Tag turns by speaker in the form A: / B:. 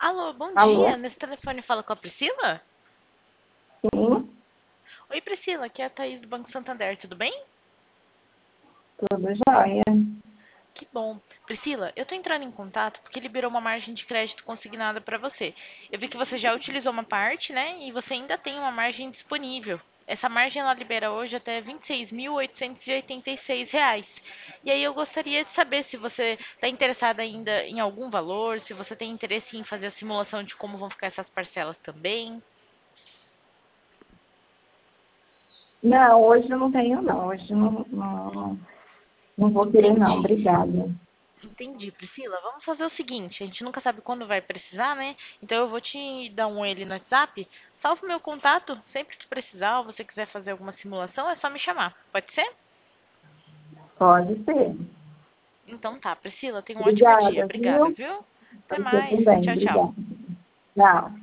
A: Alô, bom dia.
B: Alô?
A: Nesse telefone fala com a Priscila?
B: Sim,
A: Oi, Priscila, aqui é a Thaís do Banco Santander, tudo bem?
B: tudo jóia.
A: Que bom. Priscila, eu tô entrando em contato porque liberou uma margem de crédito consignada para você. Eu vi que você já utilizou uma parte, né? E você ainda tem uma margem disponível. Essa margem ela libera hoje até R$ 26.886. E aí eu gostaria de saber se você está interessada ainda em algum valor, se você tem interesse em fazer a simulação de como vão ficar essas parcelas também.
B: Não, hoje eu não tenho, não. Hoje não vou querer, não.
A: Entendi.
B: Obrigada.
A: Entendi, Priscila. Vamos fazer o seguinte, a gente nunca sabe quando vai precisar, né? Então eu vou te dar um ele no WhatsApp. Salva o meu contato, sempre que precisar ou você quiser fazer alguma simulação, é só me chamar. Pode ser?
B: Pode ser.
A: Então tá, Priscila, tenha um ótimo dia.
B: Obrigada,
A: Obrigada,
B: viu?
A: viu? Até
B: Você
A: mais.
B: também.
A: Tchau, tchau.
B: Obrigada. Tchau.